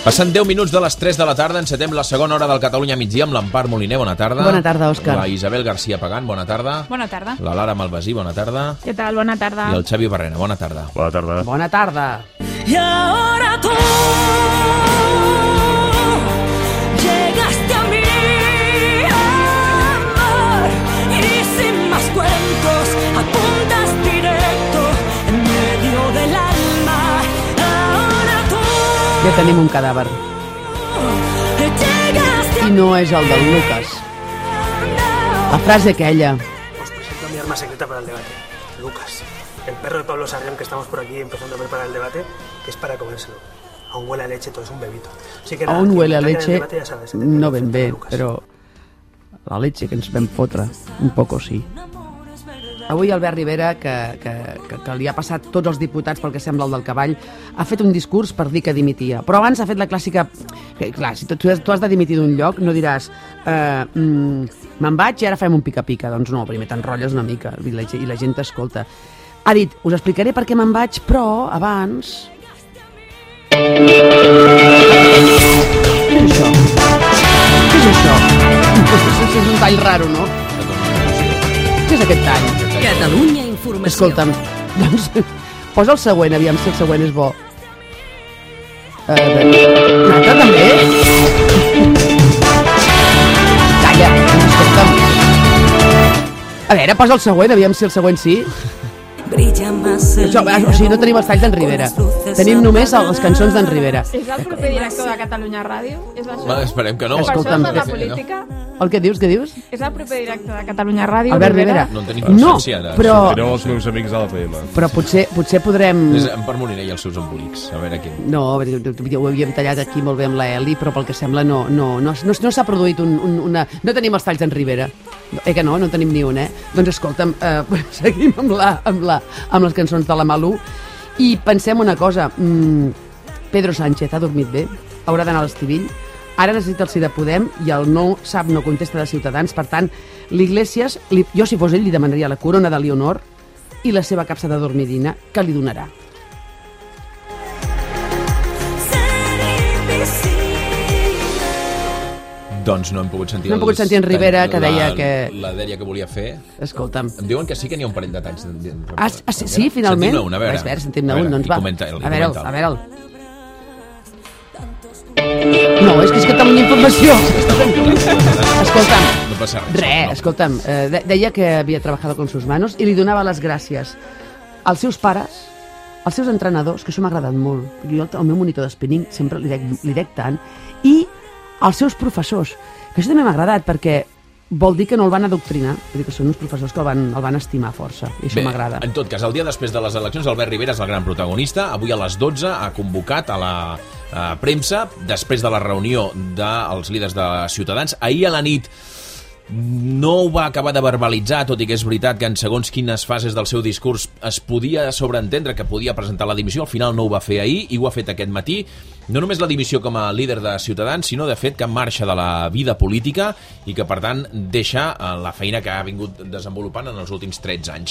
Passant 10 minuts de les 3 de la tarda, encetem la segona hora del Catalunya migdia amb l'Empar Moliner, bona tarda. Bona tarda, Òscar. La Isabel García Pagán, bona tarda. Bona tarda. La Lara Malvasí, bona tarda. Què tal? Bona tarda. I el Xavi Barrena, bona tarda. Bona tarda. Bona tarda. Y ahora tú llegaste a mí, amor, y sin más cuentos apuntas directo en medio del alma. Ahora tú Ja tenim un cadàver. llegaste a I no és el del Lucas. La frase aquella. Os presento a mi arma secreta para el debate, Lucas, el perro de Pablo Sarrión, que estamos por aquí empezando a preparar el debate, que es para comérselo. Aún huele a leche, todo es un bebito. Así que nada, Aún quien huele a caiga en el leche, debate, ya sabes, no ben bé, Lucas. però la leche que ens vam fotre, un poco sí. Avui Albert Rivera, que li ha passat tots els diputats pel que sembla el del cavall, ha fet un discurs per dir que dimitia. Però abans ha fet la clàssica... Que, clar, si tu has de dimitir d'un lloc, no diràs me'n vaig i ara fem un pica-pica. Doncs no, primer t'enrotlles una mica i la gent t'escolta. Ha dit, us explicaré per què me'n vaig, però abans... Què és això? Què és això? És un tall raro, no? Què és aquest tall? Catalunya Informació. Escolta'm, doncs, posa el següent, aviam si el següent és bo. Nata, també? Calla, escolta'm. A veure, posa el següent, aviam si el següent sí. Brilla más el Això, o sigui, no tenim els talls d'en Rivera. Tenim només les cançons d'en Rivera. És el proper director de Catalunya Ràdio? És això? Va, esperem que no. Per això Escolta'm, és de la sí, política? El que dius, què dius? És el proper director de Catalunya Ràdio? Albert Rivera? No en tenim No, constància, ara. però, Éreu els meus amics a la PM. però potser podrem... És Empar Moliner i els seus embolics. A veure quin... No, ho havíem tallat aquí molt bé amb la Eli, però pel que sembla no s'ha produït una... No tenim els talls d'en Rivera. Que no tenim ni un, eh? Doncs escolta'm, seguim amb les cançons de la Malú i pensem una cosa. Pedro Sánchez ha dormit bé, haurà d'anar a l'Estivill, ara necessita el sí de Podem i el no sap, no contesta de Ciutadans. Per tant, l'Iglesias, jo si fos ell li demanaria la corona de Leonor i la seva capsa de dormidina, que li donarà. Doncs no hem pogut sentir... No hem pogut sentir en Rivera, que deia que... La dèria que volia fer. Escolta'm. Em diuen que sí que n'hi ha un parell de talls. Sí, finalment? Sentim-ne un, a veure. Sentim-ne un, doncs va. Comenta'l. A veure. No, és que és Catalunya Informació. Escolta'm. No passa res. Escolta'm, deia que havia treballat con sus manos i li donava les gràcies als seus pares, als seus entrenadors, que això m'ha agradat molt. Jo el meu monitor d'espinning sempre li dec tant, i als seus professors, que això també m'ha agradat perquè vol dir que no el van adoctrinar, vull dir que són uns professors que el van estimar força, i això m'agrada. En tot cas, el dia després de les eleccions, Albert Rivera és el gran protagonista. Avui a les 12 ha convocat a la premsa, després de la reunió dels líders de Ciutadans. Ahir a la nit no ho va acabar de verbalitzar, tot i que és veritat que en segons quines fases del seu discurs es podia sobreentendre que podia presentar la dimissió. Al final no ho va fer ahir i ho ha fet aquest matí. No només la dimissió com a líder de Ciutadans, sinó de fet que marxa de la vida política i que per tant deixa la feina que ha vingut desenvolupant en els últims 13 anys.